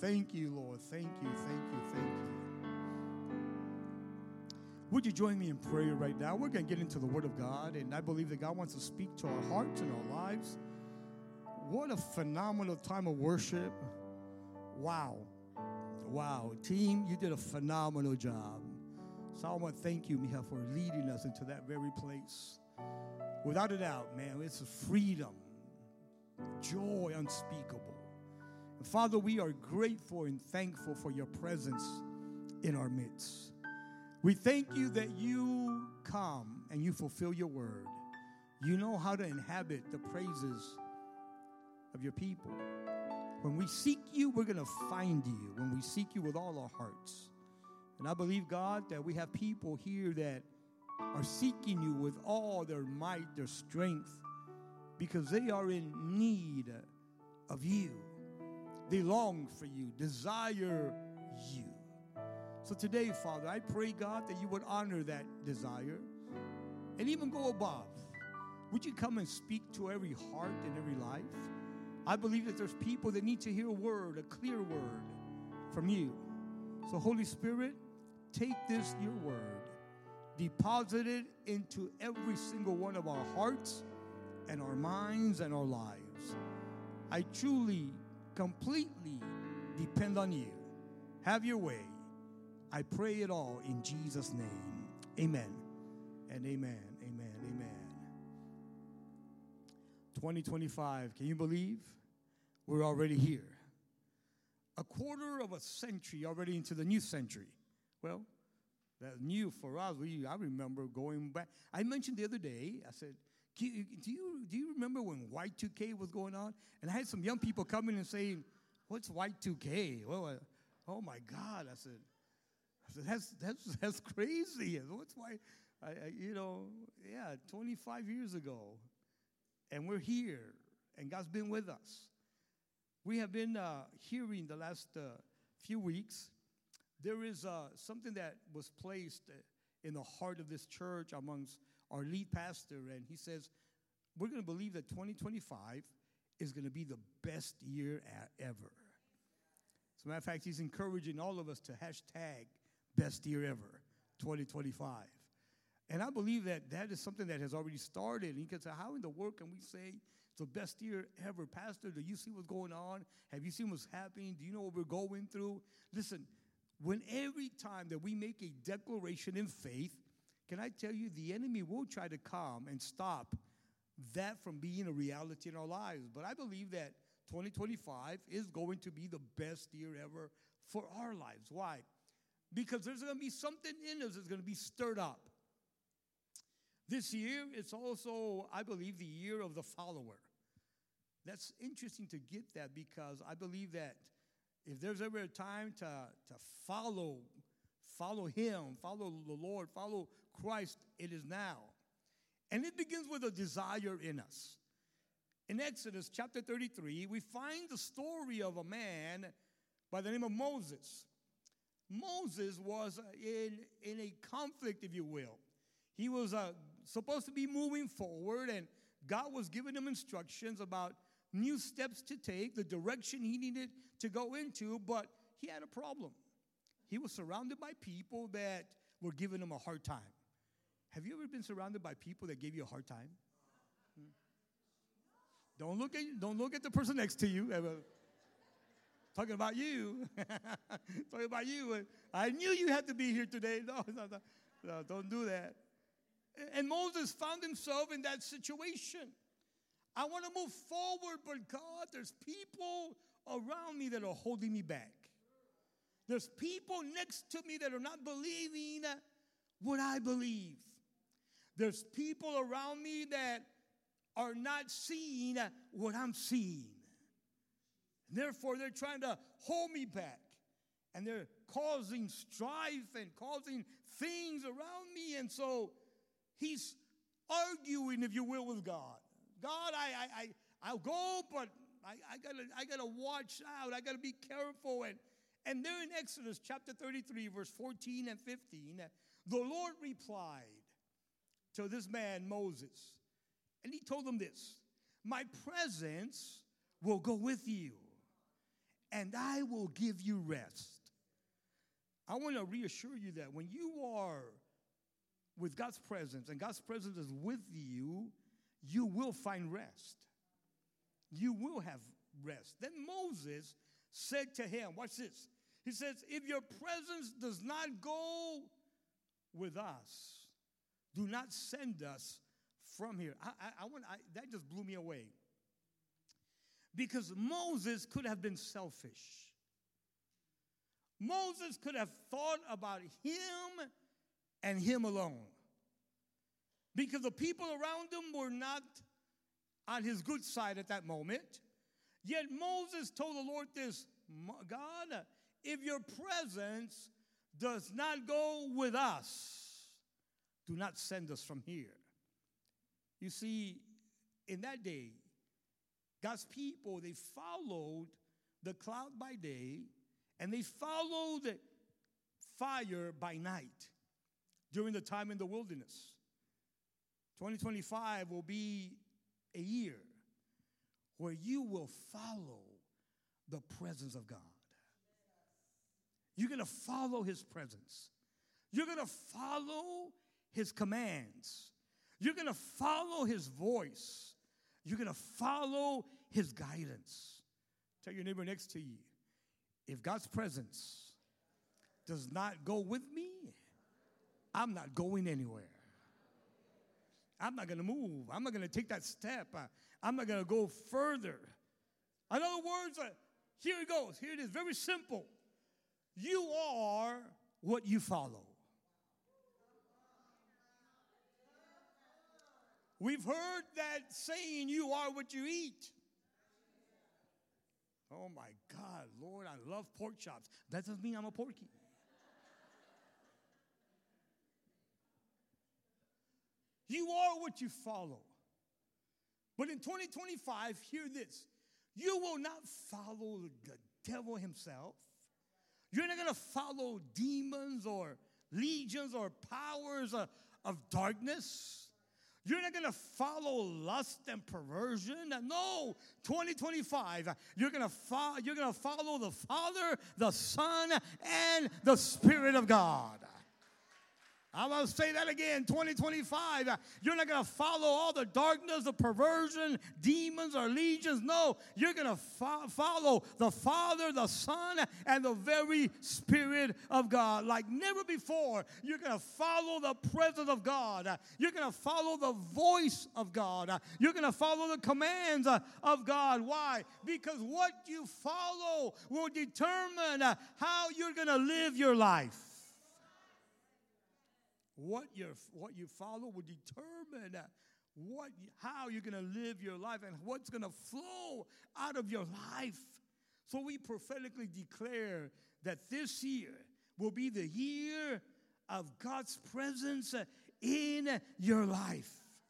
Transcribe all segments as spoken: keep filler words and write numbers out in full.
Thank you, Lord. Thank you, thank you, thank you. Would you join me in prayer right now? We're going to get into the Word of God, and I believe that God wants to speak to our hearts and our lives. What a phenomenal time of worship. Wow. Wow. Team, you did a phenomenal job. So I want to thank you, Miha, for leading us into that very place. Without a doubt, man, it's a freedom, joy unspeakable. And Father, we are grateful and thankful for your presence in our midst. We thank you that you come and you fulfill your word. You know how to inhabit the praises of your people. When we seek you, we're going to find you. When we seek you with all our hearts. And I believe, God, that we have people here that are seeking you with all their might, their strength, because they are in need of you. They long for you, desire you. So today, Father, I pray, God, that you would honor that desire and even go above. Would you come and speak to every heart and every life? I believe that there's people that need to hear a word, a clear word from you. So, Holy Spirit, take this, your word, deposit it into every single one of our hearts and our minds and our lives. I truly, completely depend on you. Have your way. I pray it all in Jesus' name. Amen and amen, amen, amen. twenty twenty-five, can you believe? We're already here. A quarter of a century already into the new century. Well, that's new for us. We, I remember going back. I mentioned the other day, I said, do you, do you remember when Y two K was going on? And I had some young people coming and saying, what's Y two K? Well, I, oh my God. I said, I said that's, that's, that's crazy. What's why, I, I, you know, yeah, twenty-five years ago. And we're here, and God's been with us. We have been uh, hearing the last uh, few weeks. There is uh, something that was placed in the heart of this church amongst our lead pastor, and he says, we're going to believe that twenty twenty-five is going to be the best year ever. As a matter of fact, he's encouraging all of us to hashtag best year ever, twenty twenty-five. And I believe that that is something that has already started. And you can say, how in the world can we say it's the best year ever? Pastor, do you see what's going on? Have you seen what's happening? Do you know what we're going through? Listen, when every time that we make a declaration in faith, can I tell you, the enemy will try to come and stop that from being a reality in our lives. But I believe that twenty twenty-five is going to be the best year ever for our lives. Why? Because there's going to be something in us that's going to be stirred up. This year, it's also, I believe, the year of the follower. That's interesting to get that because I believe that if there's ever a time to, to follow, follow him, follow the Lord, follow Christ, it is now. And it begins with a desire in us. In Exodus chapter thirty-three, we find the story of a man by the name of Moses. Moses was in, in a conflict, if you will. He was uh, supposed to be moving forward, and God was giving him instructions about new steps to take, the direction he needed to go into, but he had a problem. He was surrounded by people that were giving him a hard time. Have you ever been surrounded by people that gave you a hard time? Hmm? Don't look at don't look at the person next to you. Talking about you. Talking about you. I knew you had to be here today. No, no, no, no, don't do that. And Moses found himself in that situation. I want to move forward, but God, there's people around me that are holding me back. There's people next to me that are not believing what I believe. There's people around me that are not seeing what I'm seeing. And therefore, they're trying to hold me back. And they're causing strife and causing things around me. And so he's arguing, if you will, with God. God, I, I, I, I'll go, but I, I gotta, I gotta watch out. I gotta be careful. And, and there in Exodus chapter thirty-three, verse fourteen and fifteen, the Lord replied to this man, Moses. And he told him this, my presence will go with you, and I will give you rest. I want to reassure you that when you are with God's presence and God's presence is with you, you will find rest. You will have rest. Then Moses said to him, watch this. He says, if your presence does not go with us, do not send us from here. I, I, I want I, that just blew me away. Because Moses could have been selfish. Moses could have thought about him and him alone. Because the people around him were not on his good side at that moment. Yet Moses told the Lord this, God, if your presence does not go with us, do not send us from here. You see, in that day, God's people, they followed the cloud by day, and they followed fire by night during the time in the wilderness. twenty twenty-five will be a year where you will follow the presence of God. You're going to follow his presence. You're going to follow his commands. You're going to follow his voice. You're going to follow his guidance. Tell your neighbor next to you, if God's presence does not go with me, I'm not going anywhere. I'm not going to move. I'm not going to take that step. Uh, I'm not going to go further. In other words, uh, here it goes. Here it is. Very simple. You are what you follow. We've heard that saying, you are what you eat. Oh my God, Lord, I love pork chops. That doesn't mean I'm a porky. You are what you follow. But in twenty twenty-five, hear this. You will not follow the devil himself. You're not going to follow demons or legions or powers of, of darkness. You're not going to follow lust and perversion. No, twenty twenty-five, you're going to fo- you're going to follow the Father, the Son, and the Spirit of God. I'm going to say that again, twenty twenty-five. You're not going to follow all the darkness, the perversion, demons, or legions. No, you're going to fo- follow the Father, the Son, and the very Spirit of God. Like never before, you're going to follow the presence of God. You're going to follow the voice of God. You're going to follow the commands of God. Why? Because what you follow will determine how you're going to live your life. What, you what you follow will determine what, how you're going to live your life and what's going to flow out of your life. So we prophetically declare that this year will be the year of God's presence in your life.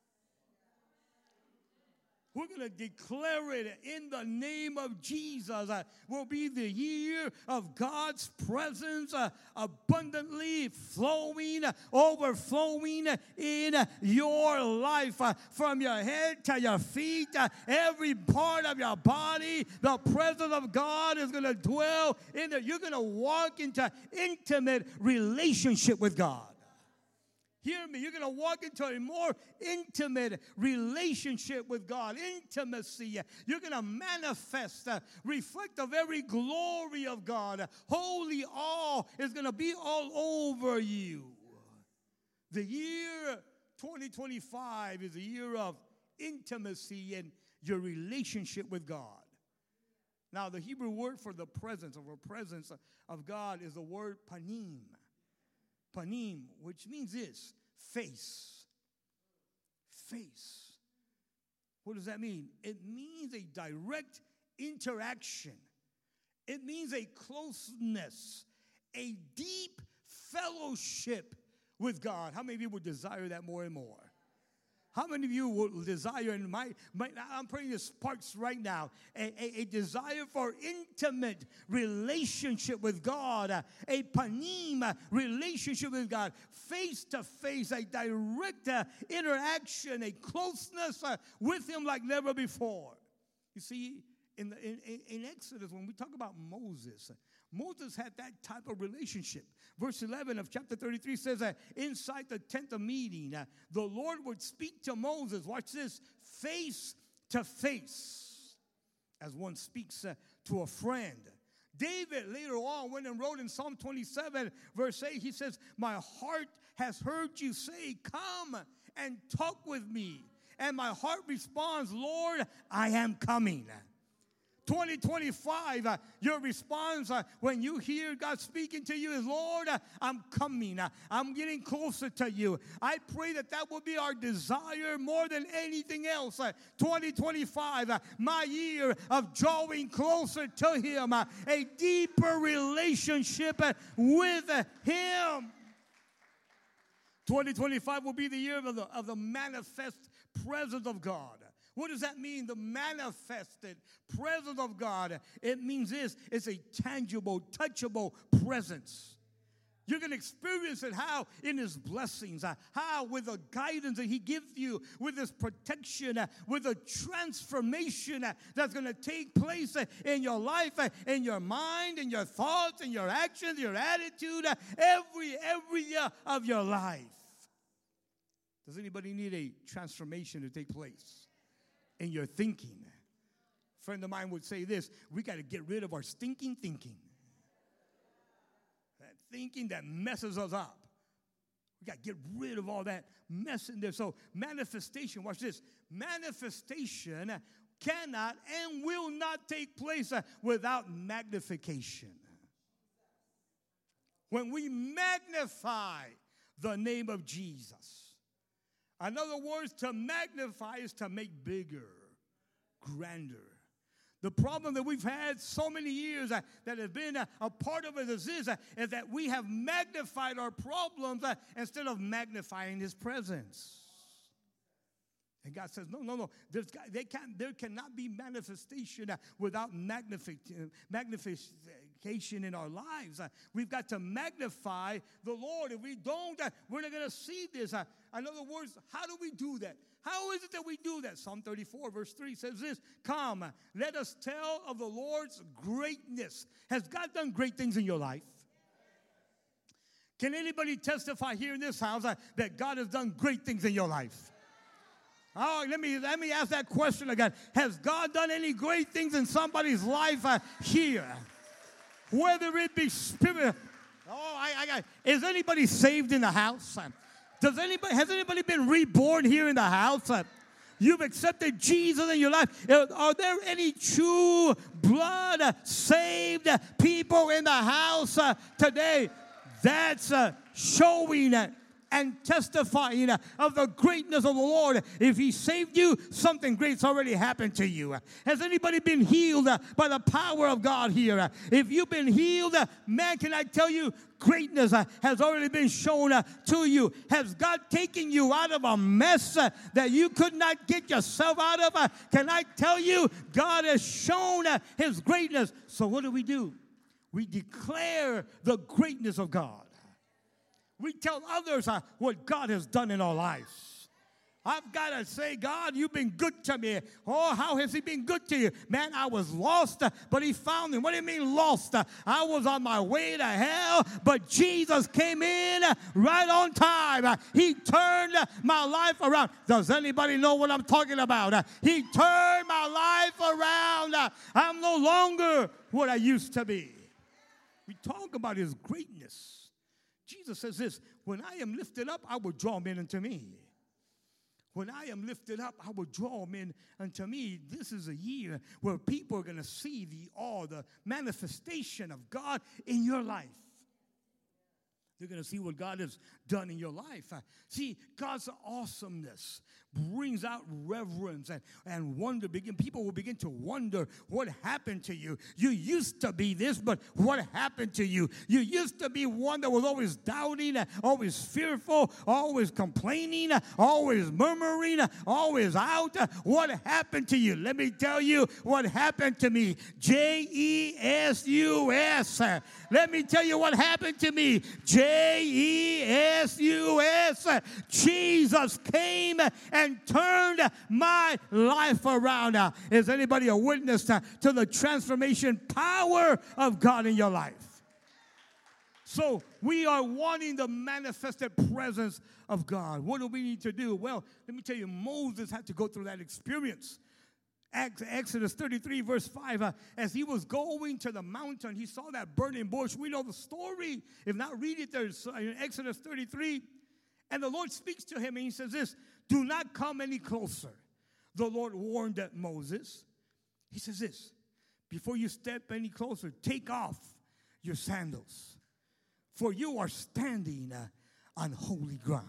We're going to declare it in the name of Jesus. Uh, will be the year of God's presence uh, abundantly flowing, uh, overflowing in uh, your life. Uh, from your head to your feet, uh, every part of your body, the presence of God is going to dwell in there. You're going to walk into intimate relationship with God. Hear me, you're going to walk into a more intimate relationship with God, intimacy. You're going to manifest, uh, reflect the very glory of God. Holy awe is going to be all over you. The year twenty twenty-five is a year of intimacy and your relationship with God. Now, the Hebrew word for the presence, or presence of God, is the word panim. Panim, which means this, face. Face. What does that mean? It means a direct interaction. It means a closeness, a deep fellowship with God. How many of you would desire that more and more? How many of you would desire, and my, my, I'm praying this sparks right now, a, a, a desire for intimate relationship with God, a, a panim relationship with God, face to face, a direct uh, interaction, a closeness uh, with Him like never before. You see, In, the, in, in Exodus, when we talk about Moses, Moses had that type of relationship. Verse eleven of chapter thirty-three says that inside the tent of meeting, uh, the Lord would speak to Moses, watch this, face to face, as one speaks uh, to a friend. David later on went and wrote in Psalm twenty-seven, verse eight, he says, my heart has heard you say, come and talk with me. And my heart responds, Lord, I am coming. twenty twenty-five, uh, your response uh, when you hear God speaking to you is, Lord, uh, I'm coming. Uh, I'm getting closer to you. I pray that that will be our desire more than anything else. Uh, twenty twenty-five, uh, my year of drawing closer to Him, uh, a deeper relationship uh, with uh, Him. twenty twenty-five will be the year of the, of the manifest presence of God. What does that mean? The manifested presence of God. It means this. It's a tangible, touchable presence. You're going to experience it how? In His blessings. Uh, how? With the guidance that He gives you. With His protection. Uh, with the transformation uh, that's going to take place uh, in your life, uh, in your mind, in your thoughts, in your actions, your attitude, uh, every, every year of your life. Does anybody need a transformation to take place in your thinking? A friend of mine would say this, we got to get rid of our stinking thinking. That thinking that messes us up. We got to get rid of all that mess in there. So manifestation, watch this. Manifestation cannot and will not take place without magnification. When we magnify the name of Jesus. In other words, to magnify is to make bigger, grander. The problem that we've had so many years uh, that has been uh, a part of it is this, uh, is that we have magnified our problems uh, instead of magnifying His presence. And God says, no, no, no. There's, they can't, there cannot be manifestation uh, without magnification in our lives. Uh, we've got to magnify the Lord. If we don't, uh, we're not going to see this. Uh, in other words, how do we do that? How is it that we do that? Psalm thirty-four, verse three says this, come, let us tell of the Lord's greatness. Has God done great things in your life? Can anybody testify here in this house uh, that God has done great things in your life? Oh, let me let me ask that question again. Has God done any great things in somebody's life uh, here? Whether it be spirit. Oh, I, I got. Is anybody saved in the house? Does anybody has anybody been reborn here in the house? You've accepted Jesus in your life. Are there any true blood saved people in the house uh, today? That's uh, showing uh, and testifying uh, of the greatness of the Lord. If He saved you, something great's already happened to you. Has anybody been healed uh, by the power of God here? Uh, if you've been healed, uh, man, can I tell you, greatness uh, has already been shown uh, to you. Has God taken you out of a mess uh, that you could not get yourself out of? Uh, can I tell you, God has shown uh, His greatness. So what do we do? We declare the greatness of God. We tell others uh, what God has done in our lives. I've got to say, God, you've been good to me. Oh, how has He been good to you? Man, I was lost, uh, but He found me. What do you mean lost? Uh, I was on my way to hell, but Jesus came in uh, right on time. Uh, he turned uh, my life around. Does anybody know what I'm talking about? Uh, he turned my life around. Uh, I'm no longer what I used to be. We talk about His greatness. Jesus says this, when I am lifted up, I will draw men unto me. When I am lifted up, I will draw men unto me. This is a year where people are going to see the awe, the manifestation of God in your life. They're going to see what God has done in your life. Uh, see, God's awesomeness brings out reverence and, and wonder. Begin, people will begin to wonder what happened to you. You used to be this, but what happened to you? You used to be one that was always doubting, always fearful, always complaining, always murmuring, always out. What happened to you? Let me tell you what happened to me. J E S U S. Let me tell you what happened to me. J J E S U S. Jesus came and turned my life around. Is anybody a witness to, to the transformation power of God in your life? So we are wanting the manifested presence of God. What do we need to do? Well, let me tell you, Moses had to go through that experience. Exodus thirty-three, verse five, uh, as he was going to the mountain, he saw that burning bush. We know the story. If not, read it there in Exodus thirty-three. And the Lord speaks to him, and he says this, do not come any closer. The Lord warned that Moses. He says this, before you step any closer, take off your sandals, for you are standing uh, on holy ground.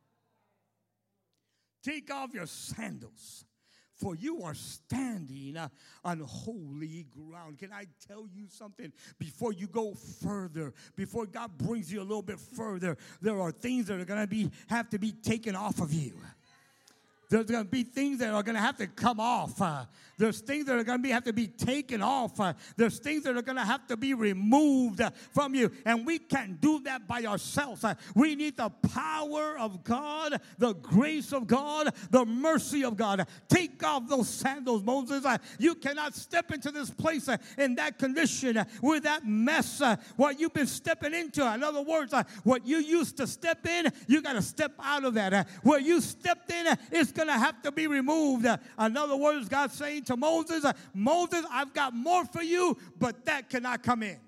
Take off your sandals, for you are standing uh, on holy ground. Can I tell you something? Before you go further, before God brings you a little bit further, there are things that are going to be have to be taken off of you. There's going to be things that are going to have to come off. Uh, there's things that are going to be, have to be taken off. Uh, there's things that are going to have to be removed uh, from you. And we can't do that by ourselves. Uh, we need the power of God, the grace of God, the mercy of God. Take off those sandals, Moses. Uh, you cannot step into this place uh, in that condition uh, with that mess, uh, what you've been stepping into. In other words, uh, what you used to step in, you got to step out of that. Uh, where you stepped in, uh, it's going to have to be removed. Uh, in other words, God's saying to Moses, uh, Moses, I've got more for you, but that cannot come in.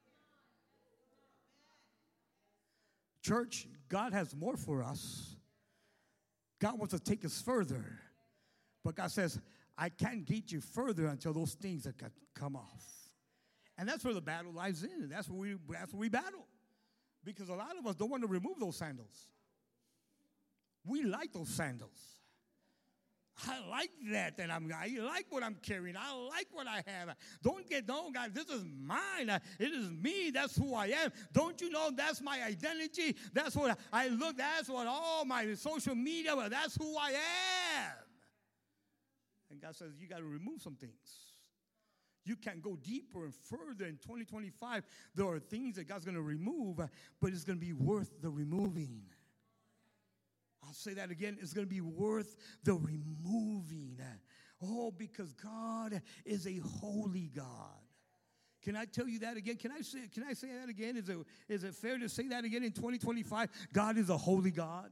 Church, God has more for us. God wants to take us further. But God says, I can't get you further until those things that come off. And that's where the battle lies in. And that's where we, that's where we battle. Because a lot of us don't want to remove those sandals. We like those sandals. I like that, and I'm, I like what I'm carrying. I like what I have. Don't get, no, God, this is mine. It is me. That's who I am. Don't you know that's my identity? That's what I look, that's what all my social media, that's who I am. And God says, you got to remove some things. You can go deeper and further in twenty twenty-five. There are things that God's going to remove, but it's going to be worth the removing. I'll say that again. It's going to be worth the removing. Oh, because God is a holy God. Can I tell you that again? Can I say, can I say that again? Is it, is it fair to say that again in twenty twenty-five? God is a holy God.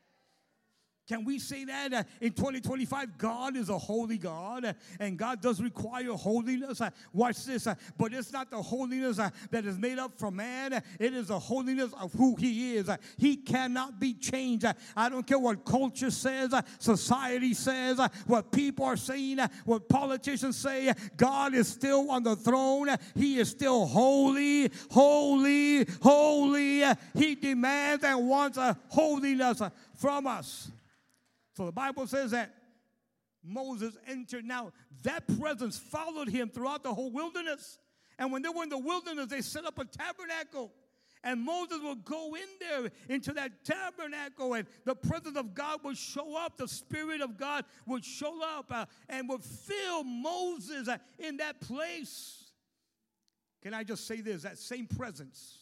Can we say that uh, in twenty twenty-five, God is a holy God, uh, and God does require holiness? Uh, watch this. Uh, but it's not the holiness uh, that is made up from man. Uh, it is the holiness of who he is. Uh, he cannot be changed. Uh, I don't care what culture says, uh, society says, uh, what people are saying, uh, what politicians say. Uh, God is still on the throne. Uh, he is still holy, holy, holy. Uh, he demands and wants a holiness uh, from us. So the Bible says that Moses entered. Now, that presence followed him throughout the whole wilderness. And when they were in the wilderness, they set up a tabernacle. And Moses would go in there into that tabernacle, and the presence of God would show up. The Spirit of God would show up uh, and would fill Moses uh, in that place. Can I just say this? That same presence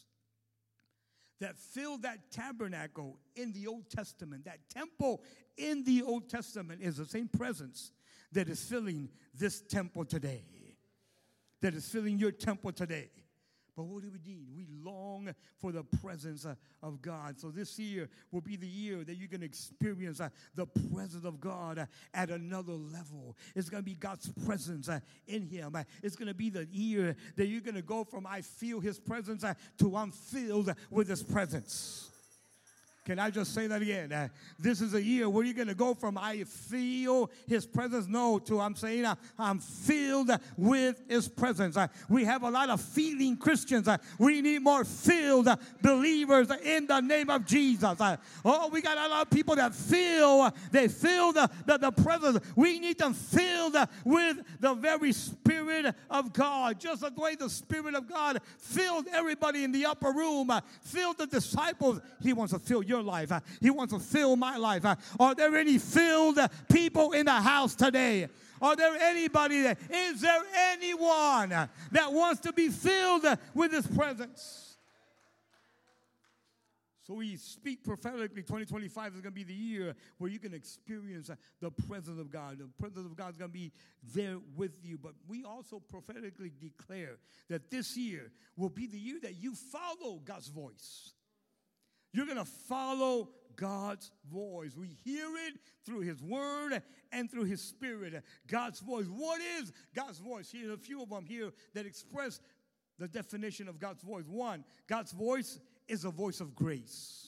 that filled that tabernacle in the Old Testament, that temple in the Old Testament, is the same presence that is filling this temple today, that is filling your temple today. But what do we need? We long for the presence uh, of God. So this year will be the year that you're going to experience uh, the presence of God uh, at another level. It's going to be God's presence uh, in him. Uh, it's going to be the year that you're going to go from I feel his presence uh, to I'm filled with his presence. Can I just say that again? Uh, this is a year where you're going to go from I feel his presence, no, to I'm saying uh, I'm filled with his presence. Uh, we have a lot of feeling Christians. Uh, we need more filled uh, believers in the name of Jesus. Uh, oh, we got a lot of people that feel, uh, they feel the, the, the presence. We need them filled uh, with the very Spirit of God. Just the way the Spirit of God filled everybody in the upper room, uh, filled the disciples. He wants to fill your life. Uh, he wants to fill my life. Uh, are there any filled uh, people in the house today? Are there anybody that, is there anyone uh, that wants to be filled uh, with his presence? So we speak prophetically. twenty twenty-five is going to be the year where you can experience uh, the presence of God. The presence of God is going to be there with you. But we also prophetically declare that this year will be the year that you follow God's voice. You're going to follow God's voice. We hear it through His Word and through His Spirit. God's voice. What is God's voice? Here's a few of them here that express the definition of God's voice. One, God's voice is a voice of grace.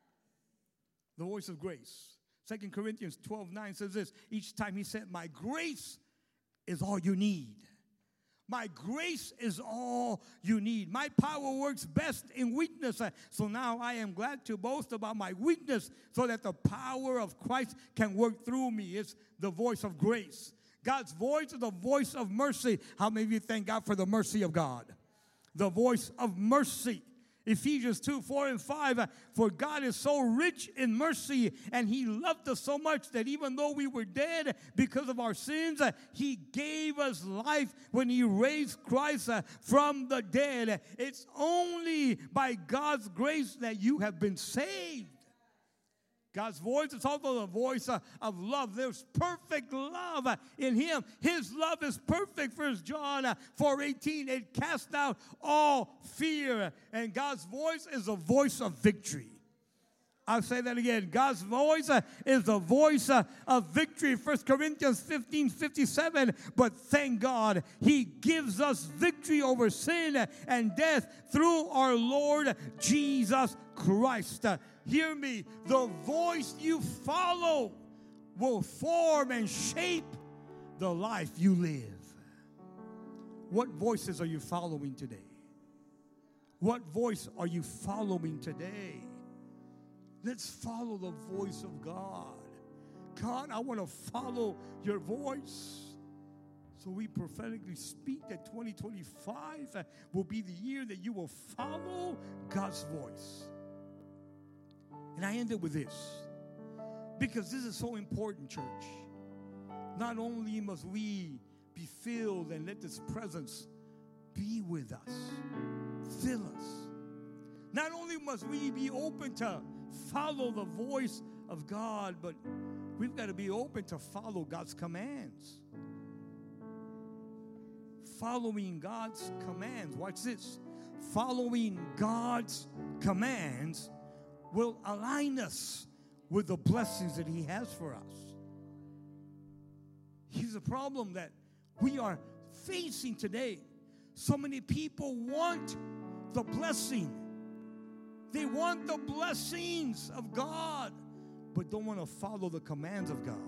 The voice of grace. Second Corinthians twelve nine says this. Each time he said, my grace is all you need. My grace is all you need. My power works best in weakness. So now I am glad to boast about my weakness so that the power of Christ can work through me. It's the voice of grace. God's voice is the voice of mercy. How many of you thank God for the mercy of God? The voice of mercy. Ephesians two, four, and five, uh, for God is so rich in mercy, and He loved us so much that even though we were dead because of our sins, uh, He gave us life when He raised Christ uh, from the dead. It's only by God's grace that you have been saved. God's voice is also the voice uh, of love. There's perfect love uh, in Him. His love is perfect. First John uh, four eighteen, it casts out all fear. And God's voice is a voice of victory. I'll say that again. God's voice uh, is the voice uh, of victory. First Corinthians fifteen fifty-seven. But thank God, He gives us victory over sin and death through our Lord Jesus Christ. Uh, hear me. The voice you follow will form and shape the life you live. What voices are you following today? What voice are you following today? Let's follow the voice of God. God, I want to follow your voice. So we prophetically speak that twenty twenty-five will be the year that you will follow God's voice. And I ended with this, because this is so important, church. Not only must we be filled and let this presence be with us, fill us. Not only must we be open to follow the voice of God, but we've got to be open to follow God's commands. Following God's commands. Watch this. Following God's commands will align us with the blessings that He has for us. Here's the problem that we are facing today. So many people want the blessing. They want the blessings of God, but don't want to follow the commands of God.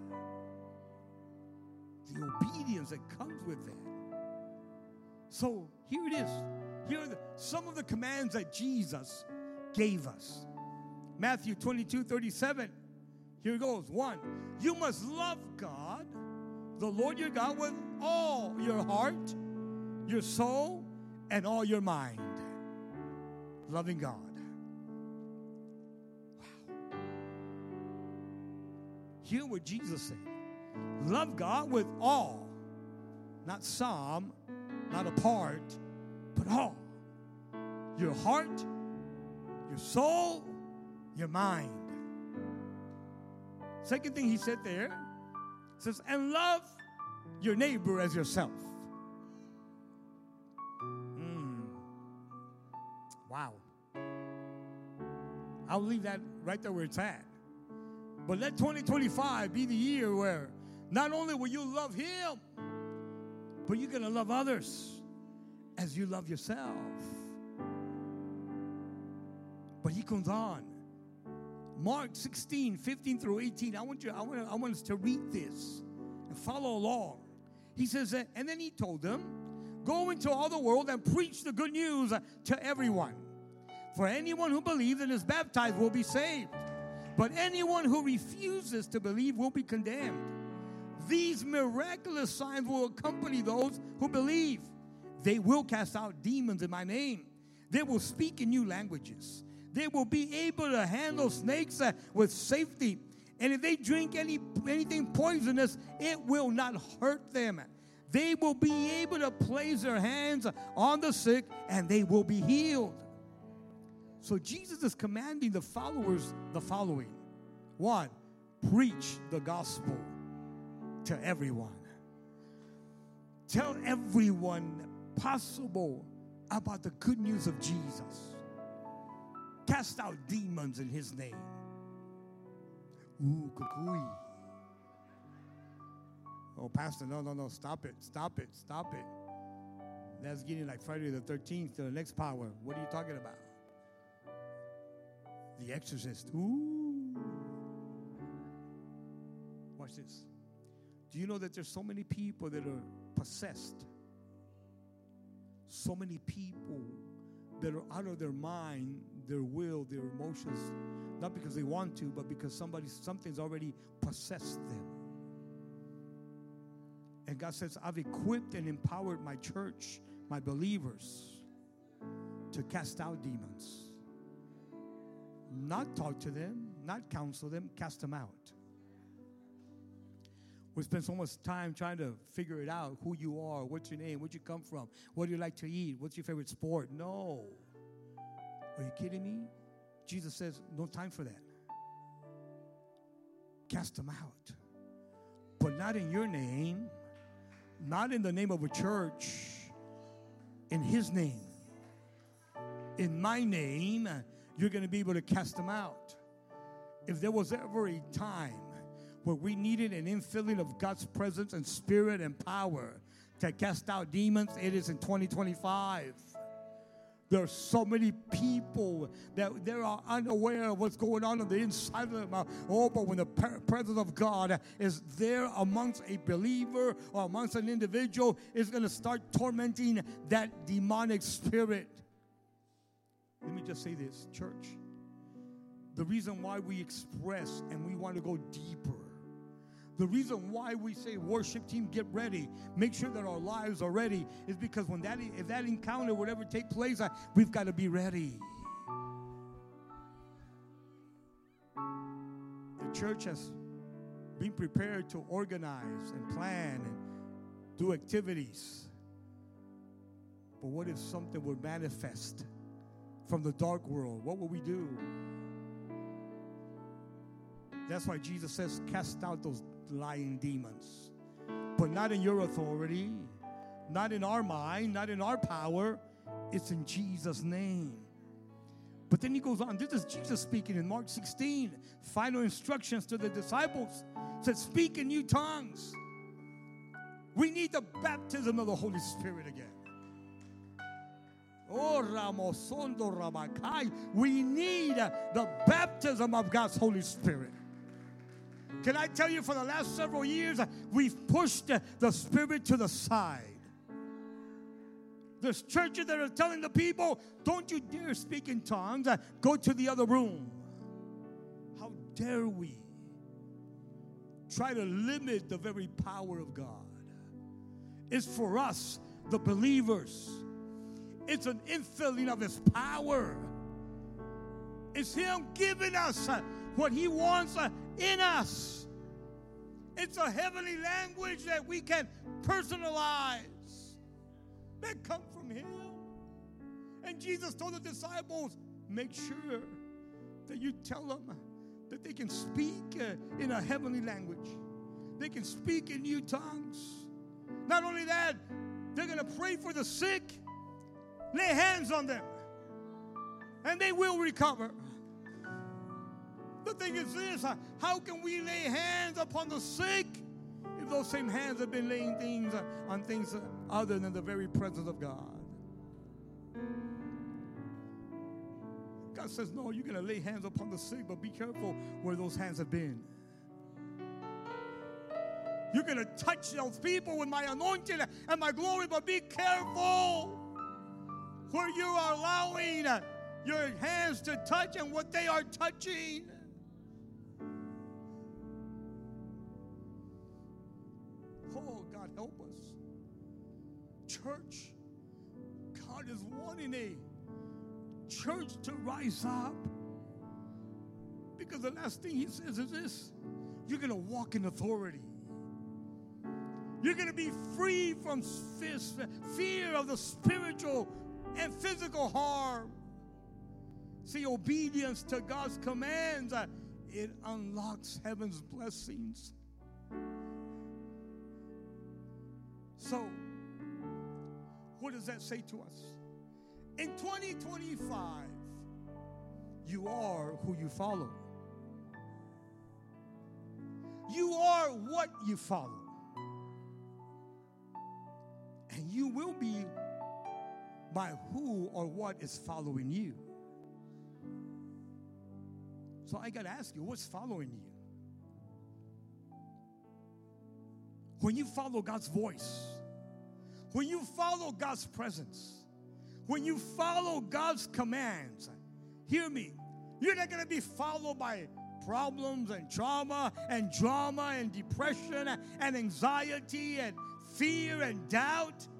The obedience that comes with that. So here it is. Here are the, some of the commands that Jesus gave us. Matthew twenty-two thirty-seven. Here it goes. One, you must love God, the Lord your God, with all your heart, your soul, and all your mind. Loving God. Wow. Hear what Jesus said. Love God with all. Not some, not a part, but all. Your heart, your soul, your mind. Second thing He said there, says, and love your neighbor as yourself. Mm. Wow. I'll leave that right there where it's at. But let twenty twenty-five be the year where not only will you love Him, but you're going to love others as you love yourself. But He comes on. Mark sixteen, fifteen through eighteen. I want you, I want, I want us to read this and follow along. He says that, and then He told them, go into all the world and preach the good news to everyone. For anyone who believes and is baptized will be saved. But anyone who refuses to believe will be condemned. These miraculous signs will accompany those who believe. They will cast out demons in my name. They will speak in new languages. They will be able to handle snakes uh, with safety. And if they drink any anything poisonous, it will not hurt them. They will be able to place their hands on the sick, and they will be healed. So Jesus is commanding the followers the following. One, preach the gospel to everyone. Tell everyone possible about the good news of Jesus. Cast out demons in his name. Ooh, kukui. Oh, Pastor, no, no, no, stop it, stop it, stop it. That's getting like Friday the thirteenth to the next power. What are you talking about? The Exorcist. Ooh. Watch this. Do you know that there's so many people that are possessed? So many people that are out of their mind, their will, their emotions, not because they want to, but because somebody, something's already possessed them. And God says, I've equipped and empowered my church, my believers, to cast out demons. Not talk to them, not counsel them, cast them out. We spend so much time trying to figure it out, who you are, what's your name, where you come from, what do you like to eat, what's your favorite sport. No. Are you kidding me? Jesus says, no time for that. Cast them out. But not in your name, not in the name of a church, in his name. In my name, you're going to be able to cast them out. If there was ever a time where we needed an infilling of God's presence and spirit and power to cast out demons, it is in twenty twenty-five. There are so many people that they are unaware of what's going on on the inside of them. Oh, but when the presence of God is there amongst a believer or amongst an individual, it's going to start tormenting that demonic spirit. Let me just say this, church. The reason why we express and we want to go deeper, the reason why we say, worship team, get ready, make sure that our lives are ready, is because when that, if that encounter would ever take place, uh, we've got to be ready. The church has been prepared to organize and plan and do activities. But what if something would manifest from the dark world? What will we do? That's why Jesus says, cast out those lying demons. But not in your authority, not in our mind, not in our power. It's in Jesus' name. But then he goes on. This is Jesus speaking in Mark sixteen. Final instructions to the disciples. It said, speak in new tongues. We need the baptism of the Holy Spirit again. Oh, Ramosondo Rabakai. We need the baptism of God's Holy Spirit. Can I tell you, for the last several years, we've pushed the Spirit to the side. There's churches that are telling the people, don't you dare speak in tongues. Go to the other room. How dare we try to limit the very power of God? It's for us, the believers. It's an infilling of his power. It's him giving us what he wants in us. It's a heavenly language that we can personalize, that come from him. And Jesus told the disciples, make sure that you tell them that they can speak uh, in a heavenly language. They can speak in new tongues. Not only that, they're going to pray for the sick, lay hands on them, and they will recover. The thing is this, uh, how can we lay hands upon the sick if those same hands have been laying things uh, on things uh, other than the very presence of God? God says, no, you're going to lay hands upon the sick, but be careful where those hands have been. You're going to touch those people with my anointing and my glory, but be careful where you are allowing uh, your hands to touch and what they are touching. Oh, God, help us. Church, God is wanting a church to rise up. Because the last thing he says is this: you're going to walk in authority. You're going to be free from fear of the spiritual and physical harm. See, obedience to God's commands, uh, it unlocks heaven's blessings. So, what does that say to us? In twenty twenty-five, you are who you follow. You are what you follow. And you will be by who or what is following you. So I got to ask you, what's following you? When you follow God's voice, when you follow God's presence, when you follow God's commands, hear me, you're not going to be followed by problems and trauma and drama and depression and anxiety and fear and doubt.